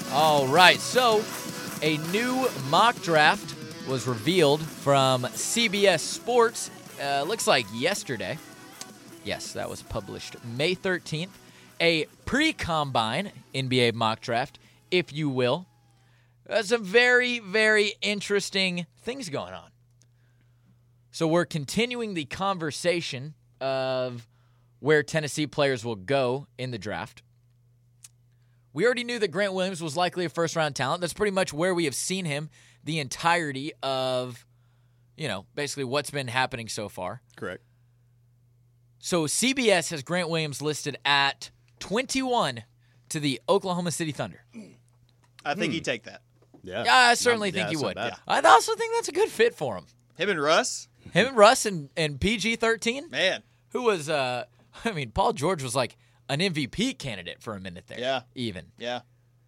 All right, so a new mock draft was revealed from CBS Sports. Looks like yesterday. Yes, that was published May 13th. A pre-combine NBA mock draft, if you will. Some very, very interesting things going on. So we're continuing the conversation of where Tennessee players will go in the draft. We already knew that Grant Williams was likely a first-round talent. That's pretty much where we have seen him the entirety of, basically what's been happening so far. Correct. So CBS has Grant Williams listed at 21 to the Oklahoma City Thunder. I think he'd take that. Yeah, I certainly think he would. Yeah. I also think that's a good fit for him. Him and Russ? Him and Russ and PG-13, Man. who was, Paul George was like an MVP candidate for a minute there. Yeah. Even. Yeah.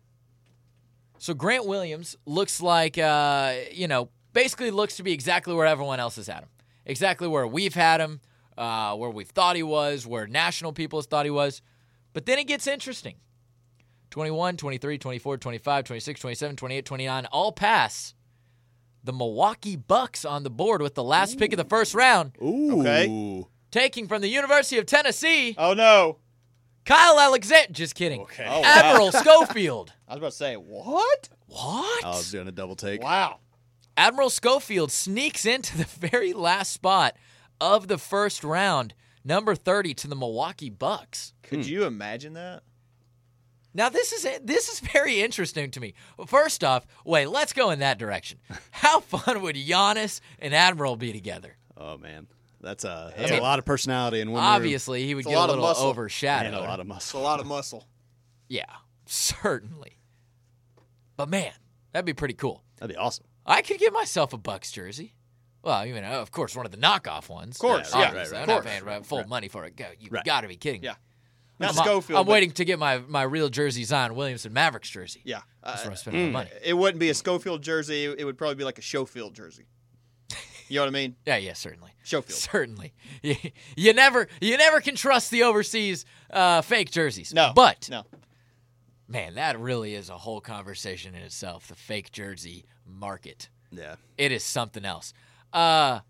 So Grant Williams looks like, basically looks to be exactly where everyone else has had him. Exactly where we've had him, where we've thought he was, where national people have thought he was. But then it gets interesting. 21, 23, 24, 25, 26, 27, 28, 29, all pass the Milwaukee Bucks on the board with the last pick of the first round. Ooh. Okay. Taking from the University of Tennessee, Oh, no. Kyle Alexander. Just kidding. Okay. Oh, wow. Admiral Schofield. I was about to say, what? What? I was doing a double take. Wow. Admiral Schofield sneaks into the very last spot of the first round, number 30 to the Milwaukee Bucks. Could you imagine that? Now, this is very interesting to me. First off, wait, let's go in that direction. How fun would Giannis and Admiral be together? Oh, man. That's a lot of personality in one room. Obviously, he would It's a get a lot of little muscle. overshadowed. And a lot of It's a muscle. lot of muscle. Yeah, certainly. But, man, that'd be pretty cool. That'd be awesome. I could get myself a Bucks jersey. Well, of course, one of the knockoff ones. Of course, yeah. Obviously. Right, I'm right, not right. paying full money for it. You've Right. got to be kidding me. Yeah. Not I'm, Schofield. I'm but- waiting to get my real jersey, Zion Williamson Mavericks jersey. Yeah. That's where I'm spending my money. It wouldn't be a Schofield jersey. It would probably be like a Schofield jersey. You know what I mean? Yeah, certainly. Schofield. Certainly. You never can trust the overseas fake jerseys. No. But, No. man, that really is a whole conversation in itself, the fake jersey market. Yeah. It is something else. Now,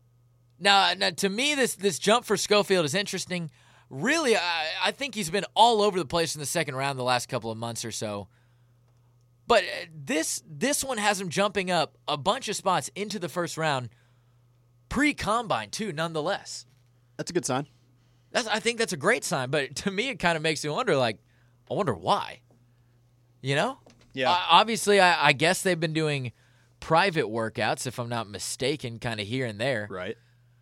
to me, this jump for Schofield is interesting. Really, I think he's been all over the place in the second round the last couple of months or so. But this one has him jumping up a bunch of spots into the first round, pre-combine too, nonetheless. That's a good sign. I think that's a great sign. But to me, it kind of makes me wonder, I wonder why. Yeah. Obviously, I guess they've been doing private workouts, if I'm not mistaken, kind of here and there. Right.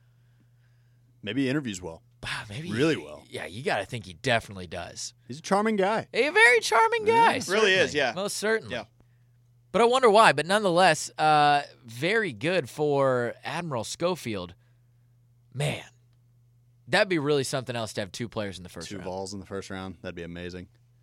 Maybe he interviews well. Wow, maybe Really well. Yeah, you got to think he definitely does. He's a charming guy. A very charming guy. Yeah. Really is, certainly. yeah. Most certainly. Yeah. But I wonder why. But nonetheless, very good for Admiral Schofield. Man, that'd be really something else to have two players in the first Two round. balls in the first round. That'd be amazing.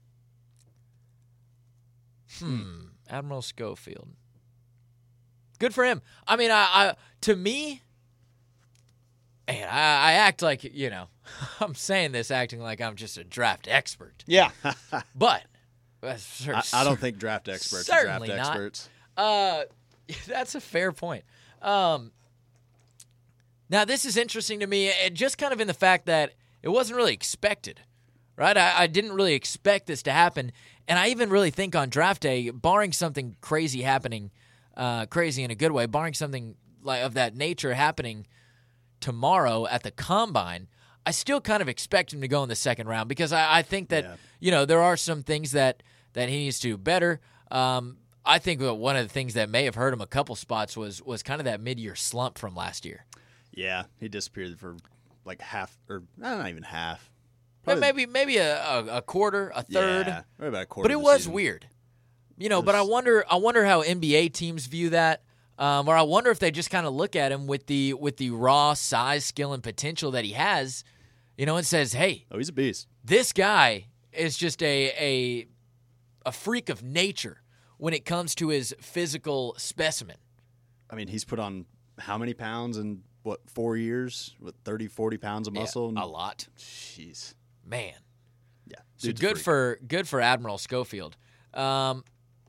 Admiral Schofield. Good for him. I mean, I to me, man, I act like, I'm saying this acting like I'm just a draft expert. Yeah. But I don't think draft experts are draft Certainly not. experts. That's a fair point. Now, this is interesting to me, just kind of in the fact that it wasn't really expected, right? I didn't really expect this to happen, and I even really think on draft day, barring something crazy happening, crazy in a good way, barring something like of that nature happening tomorrow at the Combine, I still kind of expect him to go in the second round because I think that, there are some things that he needs to do better. I think that one of the things that may have hurt him a couple spots was kind of that mid-year slump from last year. Yeah, he disappeared for like half, or not even half. But Probably- maybe a quarter, a third. Yeah, maybe about a quarter. But it of the was season. weird. But I wonder how NBA teams view that. Or I wonder if they just kind of look at him with the raw size, skill, and potential that he has, and says, hey, Oh, he's a beast. this guy is just a freak of nature when it comes to his physical specimen. I mean, he's put on how many pounds in, 4 years? With 30, 40 pounds of muscle? Yeah, a lot. Jeez. Man. Yeah. So dude's a freak. good for Admiral Schofield.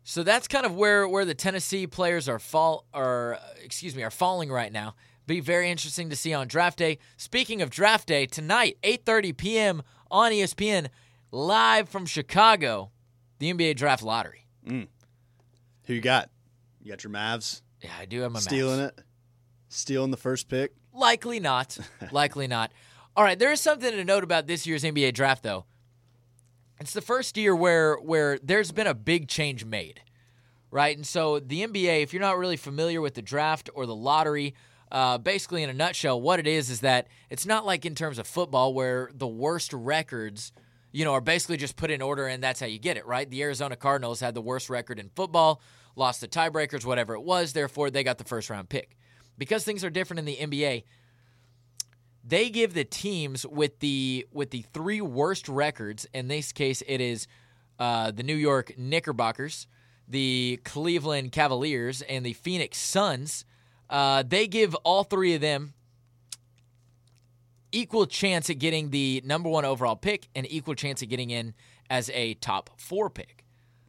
So that's kind of where the Tennessee players are falling right now. Be very interesting to see on draft day. Speaking of draft day, tonight, 8:30 p.m. on ESPN, live from Chicago, the NBA Draft Lottery. Who you got? You got your Mavs? Yeah, I do have my Stealing Mavs. it? Stealing the first pick? Likely not. Likely not. All right, there is something to note about this year's NBA Draft, though. It's the first year where there's been a big change made, right? And so the NBA, if you're not really familiar with the draft or the lottery, basically in a nutshell, what it is that it's not like in terms of football where the worst records, are basically just put in order and that's how you get it, right? The Arizona Cardinals had the worst record in football, lost the tiebreakers, whatever it was, therefore they got the first-round pick. Because things are different in the NBA, they give the teams with the three worst records, in this case it is the New York Knickerbockers, the Cleveland Cavaliers, and the Phoenix Suns, they give all three of them equal chance at getting the number one overall pick and equal chance at getting in as a top 4 pick.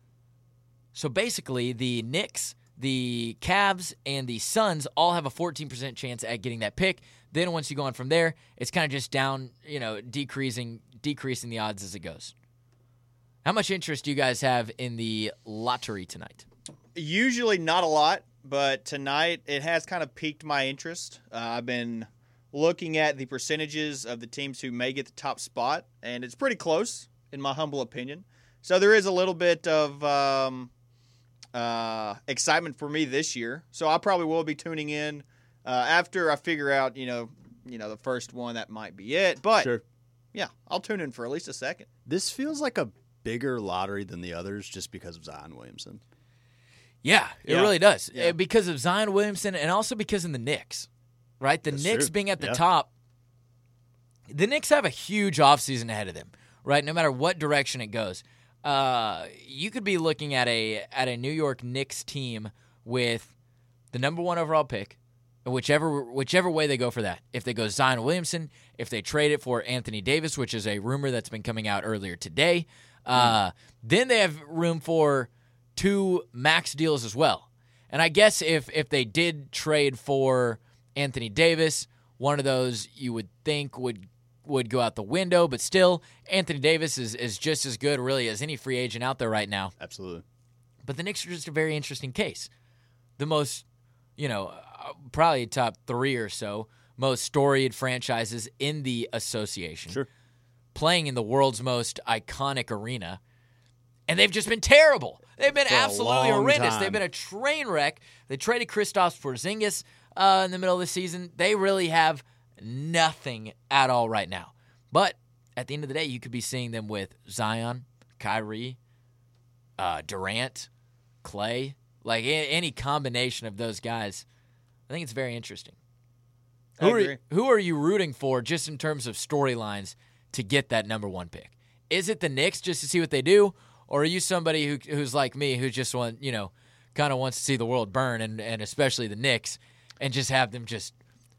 So basically the Knicks, the Cavs, and the Suns all have a 14% chance at getting that pick. Then once you go on from there, it's kind of just down, decreasing the odds as it goes. How much interest do you guys have in the lottery tonight? Usually not a lot, but tonight it has kind of piqued my interest. I've been looking at the percentages of the teams who may get the top spot, and it's pretty close, in my humble opinion. So there is a little bit of excitement for me this year. So I probably will be tuning in after I figure out, the first one that might be it. But Sure. yeah, I'll tune in for at least a second. This feels like a bigger lottery than the others just because of Zion Williamson. Yeah, it Yeah. really does. Yeah. Because of Zion Williamson and also because of the Knicks, right? The That's Knicks true. being at the Yeah. top, the Knicks have a huge offseason ahead of them, right? No matter what direction it goes. You could be looking at a New York Knicks team with the number one overall pick, whichever way they go for that. If they go Zion Williamson, if they trade it for Anthony Davis, which is a rumor that's been coming out earlier today, then they have room for 2 max deals as well. And I guess if they did trade for Anthony Davis, one of those you would think would go out the window, but still, Anthony Davis is just as good, really, as any free agent out there right now. Absolutely. But the Knicks are just a very interesting case. The most, probably top 3 or so most storied franchises in the association. Sure. Playing in the world's most iconic arena. And they've just been terrible. They've been For a absolutely long horrendous. time. They've been a train wreck. They traded Kristaps Porzingis in the middle of the season. They really have nothing at all right now. But at the end of the day, you could be seeing them with Zion, Kyrie, Durant, Clay, like any combination of those guys. I think it's very interesting. I agree. Who are you rooting for just in terms of storylines to get that number one pick? Is it the Knicks just to see what they do? Or are you somebody who's like me who just kind of wants to see the world burn and especially the Knicks and just have them just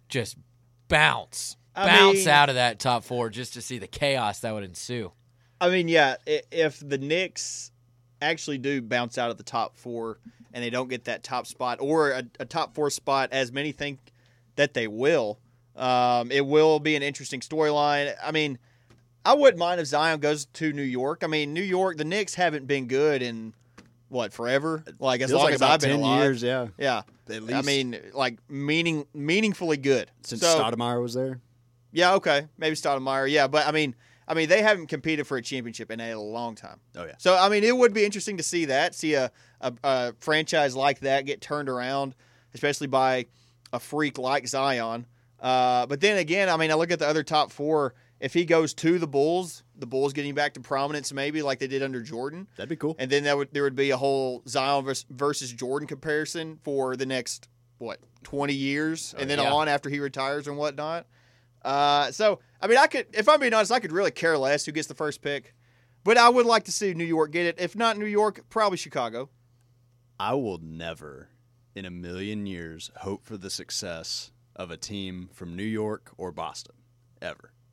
bounce out of that top 4 just to see the chaos that would ensue? I mean, yeah, if the Knicks actually do bounce out of the top 4 and they don't get that top spot or a top 4 spot, as many think that they will, it will be an interesting storyline. I mean, I wouldn't mind if Zion goes to New York. I mean, New York, the Knicks haven't been good in, forever? Like, as Feels long like as about I've been 10 alive. years, yeah. Yeah. At I least. mean, like, meaningfully good. Since So, Stoudemire was there. yeah, okay. Maybe Stoudemire. Yeah, but, I mean, they haven't competed for a championship in a long time. Oh, yeah. So, I mean, it would be interesting to see a franchise like that get turned around, especially by a freak like Zion. But then again, I mean, I look at the other top 4. If he goes to the Bulls getting back to prominence maybe like they did under Jordan. That'd be cool. And then there would be a whole Zion versus Jordan comparison for the next, 20 years and then yeah. on after he retires and whatnot. So, I mean, if I'm being honest, I could really care less who gets the first pick. But I would like to see New York get it. If not New York, probably Chicago. I will never, in a million years, hope for the success of a team from New York or Boston. Ever.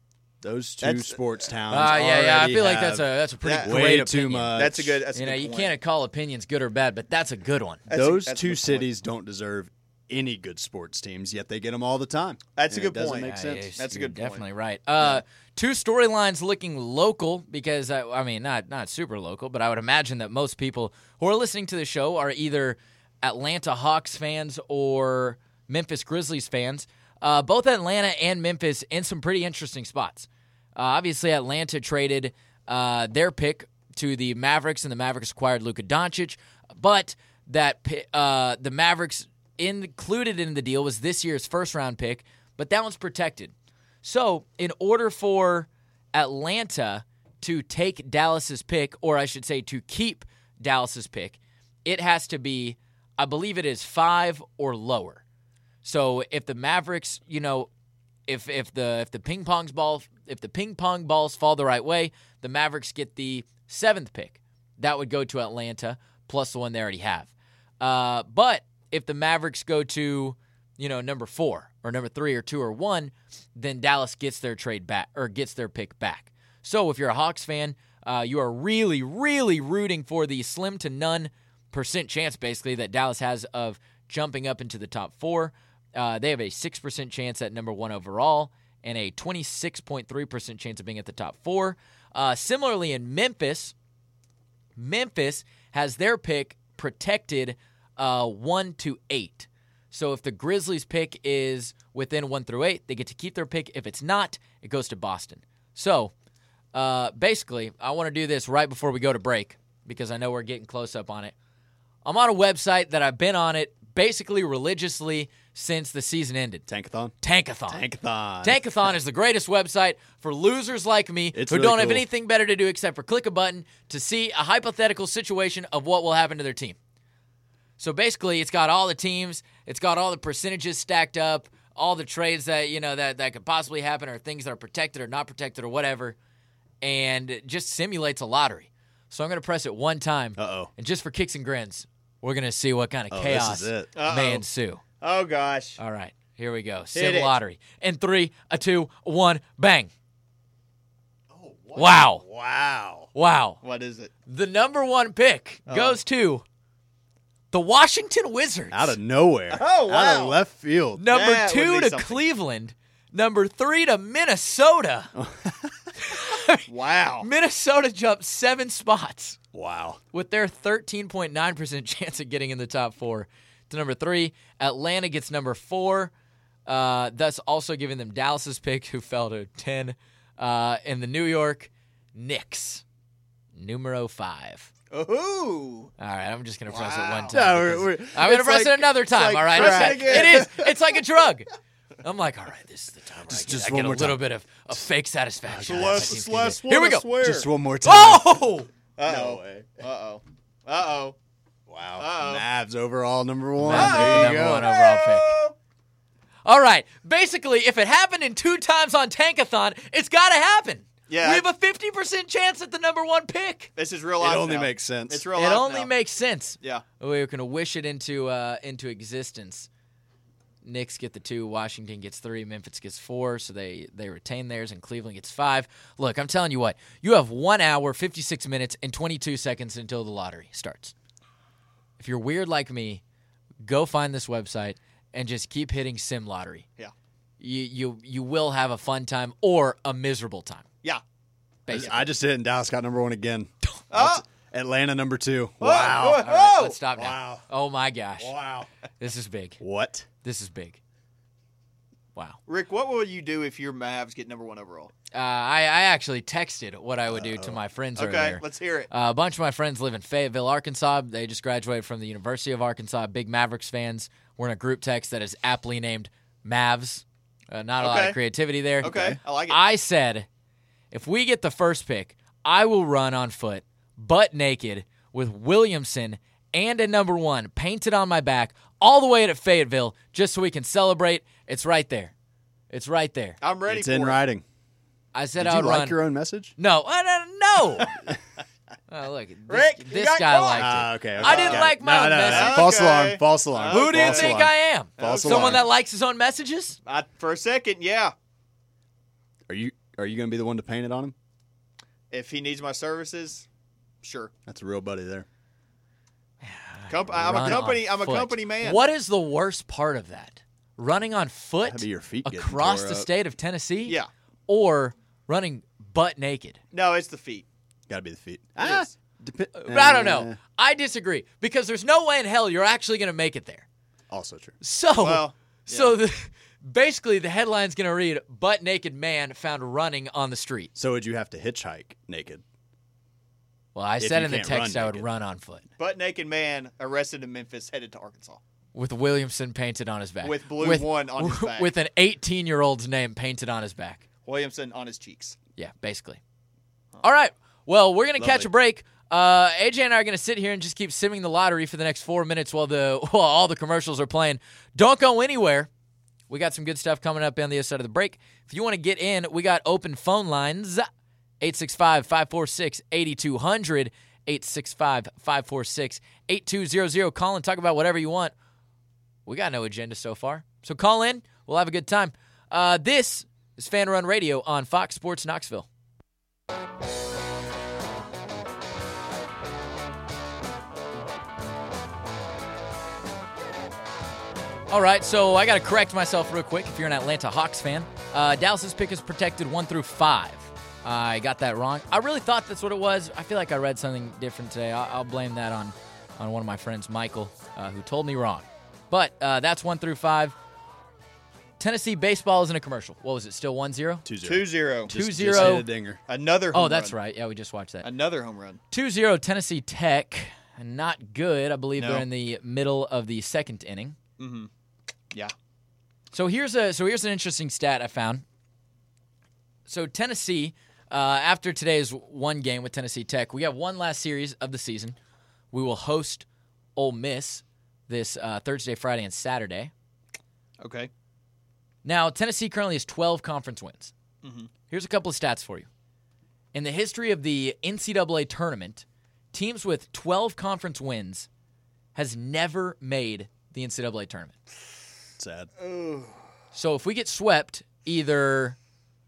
Those two That's- sports towns. Yeah. I already feel like have that's a pretty Yeah. great way opinion. too much. That's a good. That's You a know, good you point. can't call opinions good or bad, but that's a good one. Those that's a two good point. cities don't deserve any good sports teams, yet they get them all the time. That's a And good it doesn't point. make sense. yes, That's a you're good point. definitely right. Two storylines looking local because I mean not super local, but I would imagine that most people who are listening to the show are either Atlanta Hawks fans or Memphis Grizzlies fans. Both Atlanta and Memphis in some pretty interesting spots. Obviously, Atlanta traded their pick to the Mavericks, and the Mavericks acquired Luka Doncic. But the Mavericks included in the deal was this year's first-round pick, but that one's protected. So, in order for Atlanta to take Dallas's pick, or I should say to keep Dallas's pick, it has to be, I believe it is 5 or lower. So if the Mavericks, if the ping pong balls fall the right way, the Mavericks get the 7th pick. That would go to Atlanta plus the one they already have. But if the Mavericks go to, number 4 or number 3 or 2 or 1, then Dallas gets their trade back or gets their pick back. So if you're a Hawks fan, you are really, really rooting for the slim to none % chance, basically, that Dallas has of jumping up into the top 4. They have a 6% chance at number 1 overall and a 26.3% chance of being at the top 4. Similarly, in Memphis has their pick protected 1 to 8. So if the Grizzlies' pick is within 1 through 8, they get to keep their pick. If it's not, it goes to Boston. So basically, I want to do this right before we go to break because I know we're getting close up on it. I'm on a website that I've been on it basically religiously since the season ended. Tankathon? Tankathon. Tankathon Tankathon is the greatest website for losers like me It's who really don't have cool. anything better to do except for click a button to see a hypothetical situation of what will happen to their team. So basically, it's got all the teams, it's got all the percentages stacked up, all the trades that that could possibly happen, or things that are protected or not protected or whatever, and it just simulates a lottery. So I'm going to press it one time, and just for kicks and grins, we're going to see what kind of chaos this is it. may ensue. Oh gosh. All right, here we go. Hit Sim it. lottery. In 3, 2, 1, bang. Oh, Wow. What is it? The number 1 pick goes to the Washington Wizards. Out of nowhere. Oh, wow. Out of left field. Number That would 2 be to something. Cleveland. Number 3 to Minnesota. Wow. Minnesota jumped 7 spots Wow. with their 13.9% chance of getting in the top 4 to number 3. Atlanta gets number 4, thus also giving them Dallas's pick, who fell to 10. And the New York Knicks, numero 5. Ooh. All right, I'm just going to press it Wow. one time. No, because I'm going to press it another time, like all right? crack. It is. It's like a drug. I'm like, all right, this is the time where Just I one get a more little time. bit of fake satisfaction. Last My one, team's gonna do. Here we go. swear. Just one more time. Oh! Uh-oh. No way. Uh-oh. Uh-oh. Wow. Uh-oh. Mavs overall number 1. Mavs There you number go. 1 overall pick. All right. Basically, if it happened in 2 times on Tankathon, it's got to happen. Yeah. We have a 50% chance at the number 1 pick. This is real It life only now. makes sense. It's real It life only now. makes sense. Yeah. We're going to wish it into existence. Knicks get the 2, Washington gets 3, Memphis gets 4, so they retain theirs, and Cleveland gets 5. Look, I'm telling you what, you have 1 hour, 56 minutes, and 22 seconds until the lottery starts. If you're weird like me, go find this website and just keep hitting Sim Lottery. Yeah. You will have a fun time or a miserable time. Yeah. Basically. I just hit it, and Dallas got number 1 again. Oh. Atlanta number 2. Oh, Wow. oh, All right, oh. let's stop now. Wow. Oh my gosh. Wow. This is big. What? This is big. Wow. Rick, what would you do if your Mavs get number 1 overall? I actually texted what I would do to my friends Okay, earlier. let's hear it. A bunch of my friends live in Fayetteville, Arkansas. They just graduated from the University of Arkansas. Big Mavericks fans. We're in a group text that is aptly named Mavs. Not a lot Okay. of creativity there. Okay, I like it. I said, if we get the first pick, I will run on foot, butt naked, with Williamson and a number 1 painted on my back all the way to Fayetteville just so we can celebrate. It's right there. It's right there. I'm ready It's for in it. writing. I said Did I you would like run. your own message? No. Oh, look. Rick, you this got guy caught. liked it. Okay. I didn't got like it. my own no, message. No. False Okay. alarm. False alarm. Who do you False think alarm. I am? False Someone alarm. that likes his own messages? For a second, yeah. Are you Are you going to be the one to paint it on him? If he needs my services, sure. That's a real buddy there. I'm Run a on foot. company man. What is the worst part of that? Running on foot That'd be your feet getting across tore the up. state of Tennessee? Yeah. Or running butt naked? No, it's the feet. Got to be the feet. It is. I don't know. I disagree because there's no way in hell you're actually going to make it there. Also true. So, Well, basically, the headline's going to read, butt naked man found running on the street. So would you have to hitchhike naked? Well, I If said you in the can't text run I would naked. run on foot Butt naked man arrested in Memphis, headed to Arkansas. with Williamson painted on his back. With blue one on his back. With an 18-year-old's name painted on his back. Williamson on his cheeks. Yeah, basically. All right. Well, we're going to catch Lovely. a break. AJ and I are going to sit here and just keep simming the lottery for the next 4 minutes while all the commercials are playing. Don't go anywhere. We got some good stuff coming up on the other side of the break. If you want to get in, we got open phone lines, 865-546-8200, 865-546-8200. Call and talk about whatever you want. We got no agenda so far. So call in. We'll have a good time. This is Fan Run Radio on Fox Sports Knoxville. All right, so I got to correct myself real quick if you're an Atlanta Hawks fan. Dallas's pick is protected 1 through 5. I got that wrong. I really thought that's what it was. I feel like I read something different today. I'll blame that on one of my friends, Michael, who told me wrong. But that's 1 through 5. Tennessee baseball is in a commercial. What was it, still 1-0? 2-0. Just 2-0. hit a dinger. Another home Oh, that's run. right. Yeah, we just watched that. Another home run. 2-0 Tennessee Tech. Not good. I believe No. they're in the middle of the second inning. Mm-hmm. Yeah. So here's an interesting stat I found. So Tennessee, after today's one game with Tennessee Tech, we have one last series of the season. We will host Ole Miss this Thursday, Friday, and Saturday. Okay. Now, Tennessee currently has 12 conference wins. Mm-hmm. Here's a couple of stats for you. In the history of the NCAA tournament, teams with 12 conference wins has never made the NCAA tournament. Sad. So if we get swept, either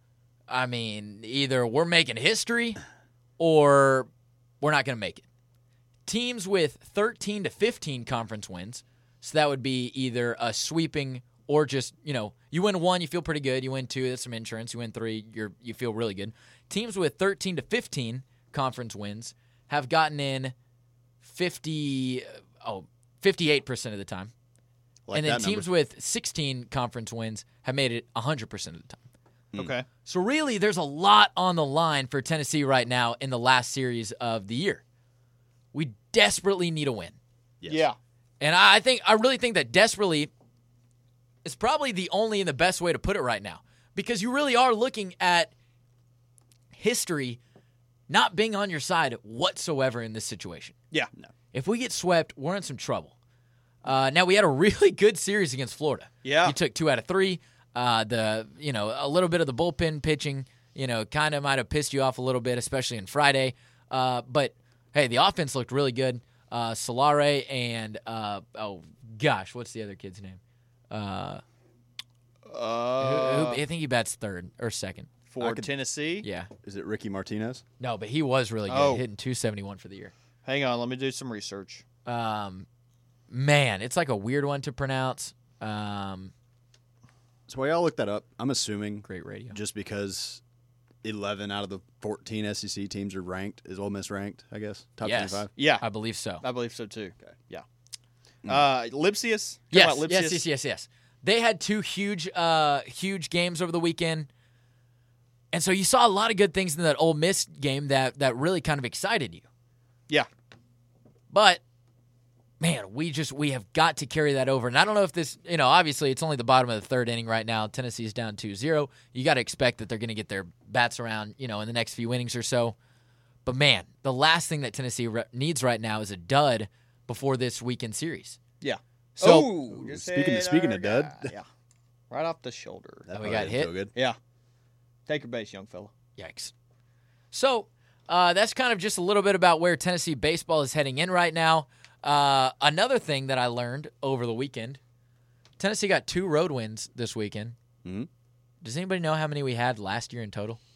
we're making history or we're not going to make it. Teams with 13 to 15 conference wins, so that would be either a sweeping or just, you win 1, you feel pretty good. You win 2, that's some insurance. You win 3, you feel really good. Teams with 13 to 15 conference wins have gotten in 58% of the time. Like and then that teams number. with 16 conference wins have made it 100% of the time. Okay. So really, there's a lot on the line for Tennessee right now in the last series of the year. We desperately need a win. Yes. Yeah. And I really think that desperately is probably the only and the best way to put it right now. Because you really are looking at history not being on your side whatsoever in this situation. Yeah. No. If we get swept, we're in some trouble. Now, we had a really good series against Florida. Yeah. You took 2 out of 3. A little bit of the bullpen pitching, kind of might have pissed you off a little bit, especially on Friday. But, hey, the offense looked really good. Solare and, what's the other kid's name? I think he bats third or second. For Tennessee? Yeah. Is it Ricky Martinez? No, but he was really good, hitting 271 for the year. Hang on. Let me do some research. Man, it's like a weird one to pronounce. So while y'all look that up, I'm assuming Great radio. just because 11 out of the 14 SEC teams are ranked, is Ole Miss ranked, I guess? Top Yes. 25? Yeah. I believe so. I believe so, too. Okay. Yeah. Lipsius? Talking Yes, about Lipsius? yes. They had 2 huge games over the weekend. And so you saw a lot of good things in that Ole Miss game that really kind of excited you. Yeah. But, man, we have got to carry that over. And I don't know if this, obviously it's only the bottom of the third inning right now. Tennessee's down 2-0. You got to expect that they're going to get their bats around, in the next few innings or so. But, man, the last thing that Tennessee needs right now is a dud before this weekend series. Yeah. So, just speaking hit of our dud. guy. Yeah. Right off the shoulder. That we probably got didn't hit? feel good. Yeah. Take your base, young fella. Yikes. So, that's kind of just a little bit about where Tennessee baseball is heading in right now. Another thing that I learned over the weekend, Tennessee got 2 road wins this weekend. Mm-hmm. Does anybody know how many we had last year in total?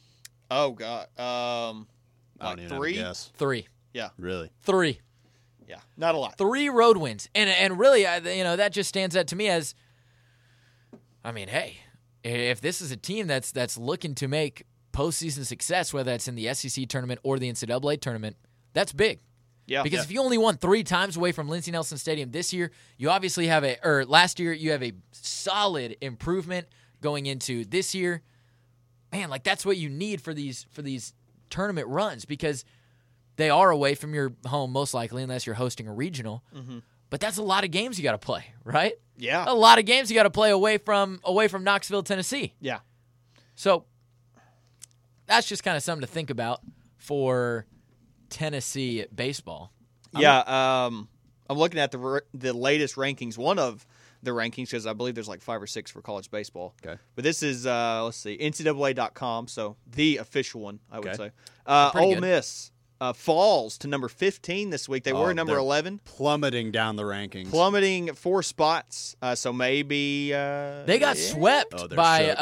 Oh God. I Like don't even three. have a guess. 3. Really? 3. Yeah, not a lot. 3 road wins. And really, that just stands out to me as, I mean, hey, if this is a team that's looking to make postseason success, whether that's in the SEC tournament or the NCAA tournament, that's big. Yeah, Because if you only won 3 times away from Lindsey Nelson Stadium this year, you obviously have last year, you have a solid improvement going into this year. Man, like that's what you need for these tournament runs, because they are away from your home most likely, unless you're hosting a regional. Mm-hmm. But that's a lot of games you got to play, right? Yeah. A lot of games you got to play away from Knoxville, Tennessee. Yeah. So that's just kind of something to think about for Tennessee baseball. Yeah. I'm looking at the latest rankings. One of the rankings, because I believe there's like 5 or 6 for college baseball. Okay. But this is let's see, NCAA.com, so the official one, I would Okay. say. Pretty Ole good. Miss falls to number 15 this week. They were number they're 11, Plummeting down the rankings. plummeting 4 spots. So maybe They got swept Oh, they're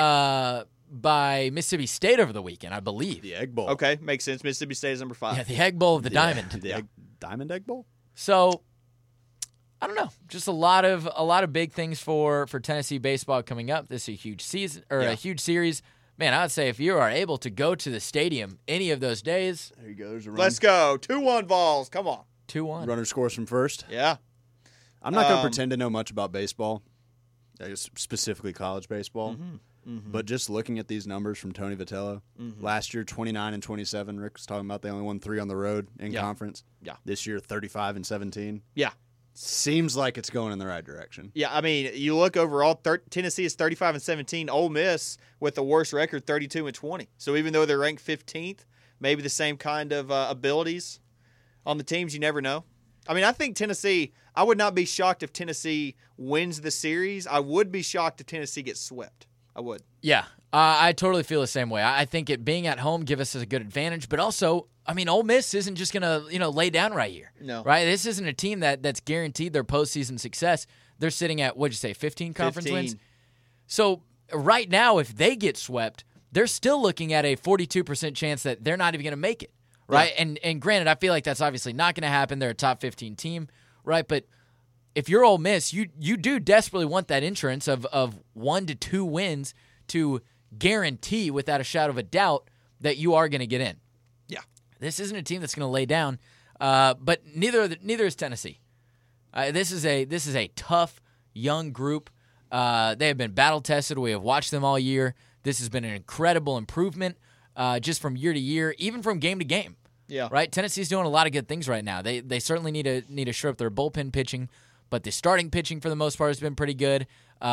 by Mississippi State over the weekend, I believe. The Egg Bowl. Okay, makes sense. Mississippi State is number 5. Yeah, the Egg Bowl of the Diamond. The Diamond Egg Bowl? So I don't know. Just a lot of big things for Tennessee baseball coming up. This is a huge season or a huge series. Man, I would say if you are able to go to the stadium any of those days, There you go. There's a run. Let's go. 2-1 Vols. Come on. 2-1. Runner scores from first. Yeah. I'm not going to pretend to know much about baseball, specifically college baseball. But just looking at these numbers from Tony Vitello, last year 29 and 27. Rick was talking about they only won 3 on the road in conference. Yeah. This year 35 and 17. Yeah. Seems like it's going in the right direction. Yeah, I mean, you look overall, Tennessee is 35 and 17. Ole Miss with the worst record, 32 and 20. So even though they're ranked 15th, maybe the same kind of abilities on the teams. You never know. I mean, I think Tennessee. I would not be shocked if Tennessee wins the series. I would be shocked if Tennessee gets swept. I would. Yeah, I totally feel the same way. I think it being at home gives us a good advantage, but also, I mean, Ole Miss isn't just gonna lay down right here. No. Right? This isn't a team that's guaranteed their postseason success. They're sitting at, what'd you say, 15 conference 15. wins? So right now, if they get swept, they're still looking at a 42% chance that they're not even going to make it, right? Yeah. And granted, I feel like that's obviously not going to happen. They're a top 15 team, right? But if you're Ole Miss, you do desperately want that insurance of 1 to 2 wins to guarantee without a shadow of a doubt that you are going to get in. Yeah. This isn't a team that's going to lay down, but neither is Tennessee. This is a tough young group. They have been battle tested. We have watched them all year. This has been an incredible improvement just from year to year, even from game to game. Yeah. Right. Tennessee's doing a lot of good things right now. They certainly need to shore up their bullpen pitching, but the starting pitching for the most part has been pretty good.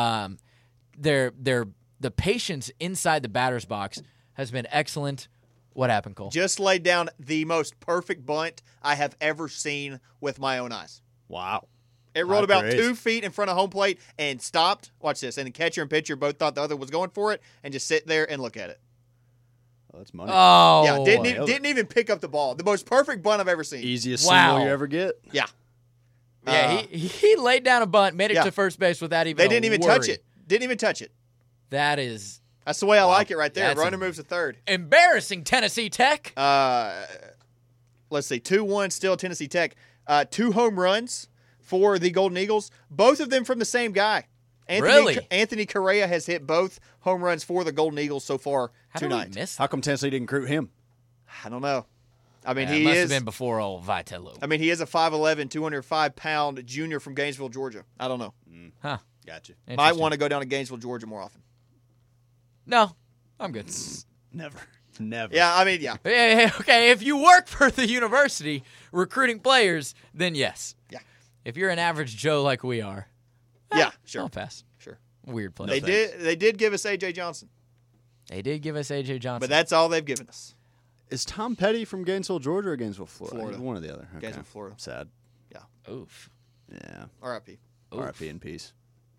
The patience inside the batter's box has been excellent. What happened, Cole? Just laid down the most perfect bunt I have ever seen with my own eyes. Wow. It rolled High about praise. 2 feet in front of home plate and stopped. Watch this. And the catcher and pitcher both thought the other was going for it and just sit there and look at it. Well, that's money. Oh, Yeah, didn't even pick up the ball. The most perfect bunt I've ever seen. Easiest Wow. single you ever get. Yeah. Yeah, he laid down a bunt, made it Yeah. to first base without even. They didn't even worry. touch it. Didn't even touch it. That is That's the way I like it right there. That's Runner moves to third. embarrassing, Tennessee Tech. Let's see. 2-1 still Tennessee Tech. 2 home runs for the Golden Eagles. Both of them from the same guy. Really? Anthony Correa has hit both home runs for the Golden Eagles so far How did we tonight. miss? How come Tennessee didn't recruit him? I don't know. I mean, It he must is. have been before old Vitello. I mean, he is a 5'11", 205-pound junior from Gainesville, Georgia. I don't know. Huh? Gotcha. Might Interesting. want to go down to Gainesville, Georgia more often. No, I'm good. Never. Never. Yeah, I mean, yeah. Hey, okay, if you work for the university recruiting players, then yes. Yeah. If you're an average Joe like we are, Yeah, sure. I'll pass. Sure. Weird play. They did give us A.J. Johnson, They did give us A.J. Johnson. but that's all they've given us. Is Tom Petty from Gainesville, Georgia, or Gainesville, Florida? Florida. One or the other. Okay. Gainesville, Florida. Sad. Oof. Yeah. R.I.P. Oof. R.I.P. in peace.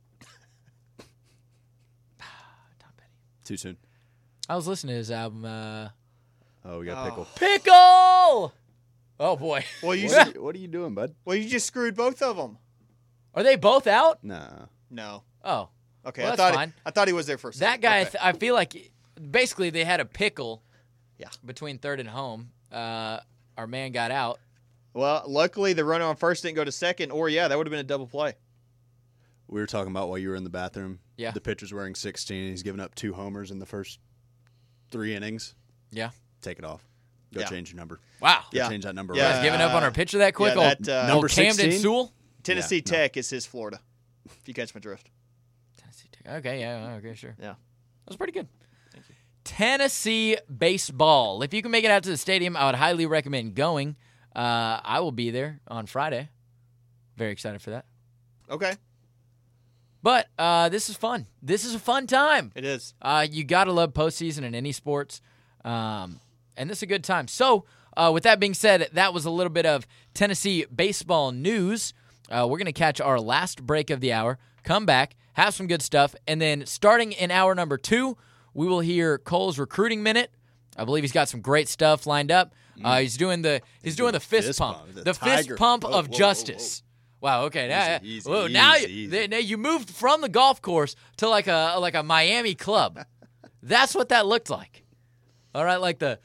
Tom Petty. Too soon. I was listening to his album, Oh, we got pickle. Pickle! Oh, boy. Well, you What are you doing, bud? just screwed both of them. Are they both out? Nah. No. Oh. Okay, Well, I that's thought fine. I thought he was there for a That second. guy, Okay. I feel like basically they had a pickle between third and home. Our man got out. Well, luckily the runner on first didn't go to second, or that would have been a double play. We were talking about while you were in the bathroom. Yeah. The pitcher's wearing 16. He's given up 2 homers in the first 3 innings. Yeah. Take it off. Go change your number. Wow. Go change that number. Yeah. Right. Guys giving up on our pitcher that quick? Yeah, number Camden 16? Sewell? Tennessee Tech is his Florida, if you catch my drift. Tennessee Tech. Okay, okay, sure. Yeah. That was pretty good. Thank you. Tennessee baseball. If you can make it out to the stadium, I would highly recommend going. I will be there on Friday. Very excited for that. Okay. But this is fun. This is a fun time. It is. You got to love postseason in any sports. And this is a good time. So, with that being said, that was a little bit of Tennessee baseball news. We're going to catch our last break of the hour, come back, have some good stuff, and then starting in hour number 2, we will hear Cole's recruiting minute. I believe he's got some great stuff lined up. He's doing the fist pump. The fist pump of justice. Wow. Okay. Easy, Now easy. you moved from the golf course to like a Miami club. That's what that looked like. All right, like the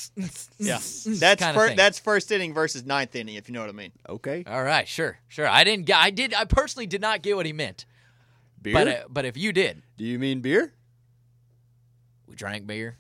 That's first inning versus ninth inning, if you know what I mean. Okay. All right, sure. I personally did not get what he meant. Beer? But if you did, Do you mean beer? we drank beer.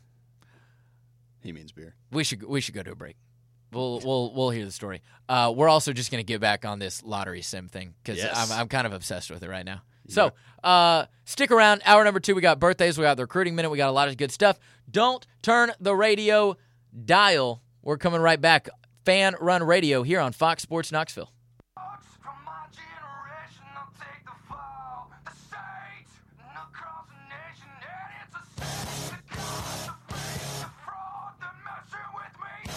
He means beer. We should go to a break. We'll hear the story. We're also just gonna get back on this lottery sim thing because Yes. I'm kind of obsessed with it right now. So stick around. Hour number 2, we got birthdays, we got the recruiting minute, we got a lot of good stuff. Don't turn the radio dial. We're coming right back. Fan Run Radio here on Fox Sports Knoxville. From my generation, I'll take the fall, the stage, and across the nation, and it's a sin to cause the fake, the fraud, the messing with me.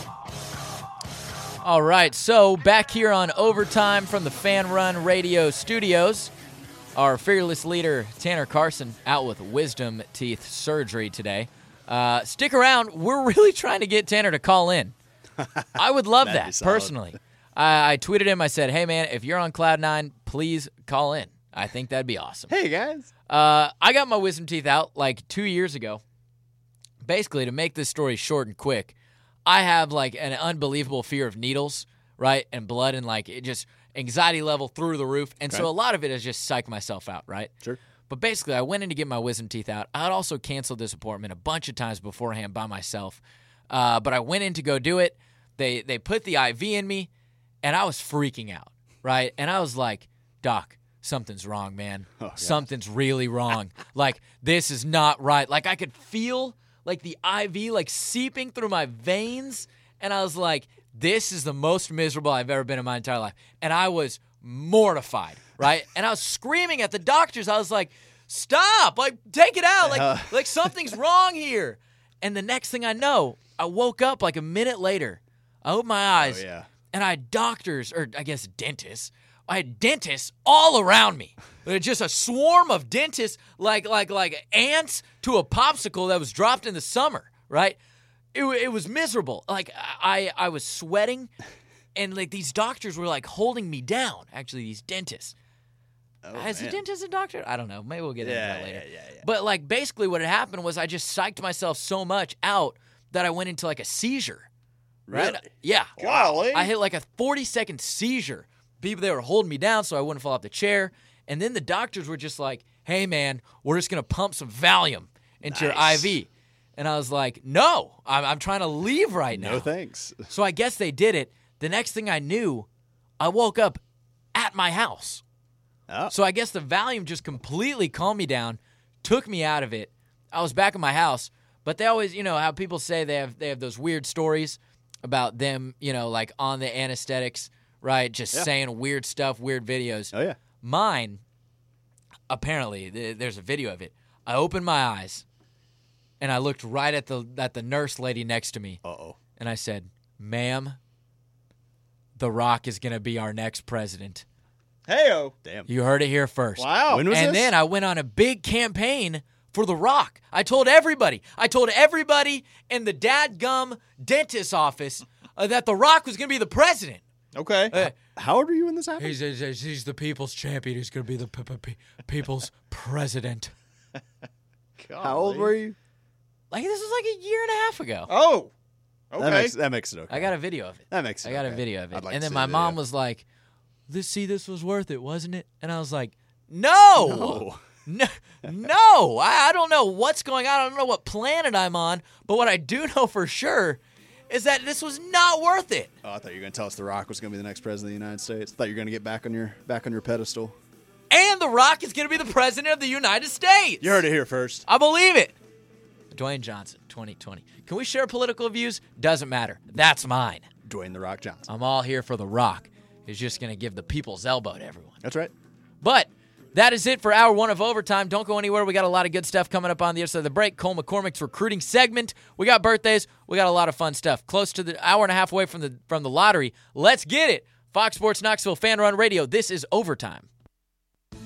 Come on. All right, so back here on Overtime from the Fan Run Radio studios, our fearless leader, Tanner Carson, out with wisdom teeth surgery today. Stick around. We're really trying to get Tanner to call in. I would love That'd be that, solid. personally. I tweeted him. I said, hey, man, if you're on Cloud9, please call in. I think that'd be awesome. Hey, guys. I got my wisdom teeth out like 2 years ago. Basically, to make this story short and quick, I have like an unbelievable fear of needles, right, and blood, and like it just anxiety level through the roof. And so a lot of it is just psych myself out, right? Sure. But basically, I went in to get my wisdom teeth out. I had also canceled this appointment a bunch of times beforehand by myself. But I went in to go do it. They put the IV in me, and I was freaking out, right? And I was like, Doc, something's wrong, man. Something's really wrong. Like, this is not right. Like, I could feel, like, the IV, like, seeping through my veins. And I was like, this is the most miserable I've ever been in my entire life. And I was mortified, right? And I was screaming at the doctors. I was like, stop. Like, take it out. Like something's wrong here. And the next thing I know, I woke up like a minute later. I opened my eyes, and I had doctors, or I guess dentists. I had dentists all around me. Just a swarm of dentists, like ants to a popsicle that was dropped in the summer, right? It was miserable. Like, I was sweating, and like these doctors were like holding me down, actually, these dentists. Is a dentist a doctor? I don't know. Maybe we'll get into that later. Yeah. But like basically what had happened was I just psyched myself so much out that I went into like a seizure. Right? Really? Yeah. Golly. I hit like a 40-second seizure. People, they were holding me down so I wouldn't fall off the chair. And then the doctors were just like, hey, man, we're just going to pump some Valium into your IV. And I was like, no, I'm trying to leave right now. No thanks. So I guess they did it. The next thing I knew, I woke up at my house. Oh. So I guess the Valium just completely calmed me down, took me out of it. I was back in my house, but they always, how people say they have those weird stories about them, like on the anesthetics, right? Just saying weird stuff, weird videos. Oh, yeah. Mine, apparently, there's a video of it. I opened my eyes, and I looked right at the nurse lady next to me. Uh-oh. And I said, ma'am, The Rock is going to be our next president. Hey-o. Damn. You heard it here first. Wow. When was And this? then I went on a big campaign for The Rock. I told everybody in the dadgum dentist office that The Rock was going to be the president. Okay. How old were you when this happened? He's the people's champion. He's going to be the people's president. How old were you? Like, this was like a year and a half ago. Oh, okay. That makes it okay. I got a video of it. That makes it I got a okay. video of it. I'd like And to then see my the mom video. was like, this was worth it, wasn't it? And I was like, no. No. No. I don't know what's going on. I don't know what planet I'm on. But what I do know for sure is that this was not worth it. Oh, I thought you were going to tell us The Rock was going to be the next president of the United States. I thought you were going to get back on your pedestal. And The Rock is going to be the president of the United States. You heard it here first. I believe it. Dwayne Johnson, 2020. Can we share political views? Doesn't matter. That's mine. Dwayne The Rock Johnson. I'm all here for The Rock. He's just going to give the people's elbow to everyone. That's right. But that is it for hour one of Overtime. Don't go anywhere. We got a lot of good stuff coming up on the other side of the break. Cole McCormick's recruiting segment. We got birthdays. We got a lot of fun stuff. Close to the hour and a half away from the lottery. Let's get it. Fox Sports Knoxville Fan Run Radio. This is Overtime.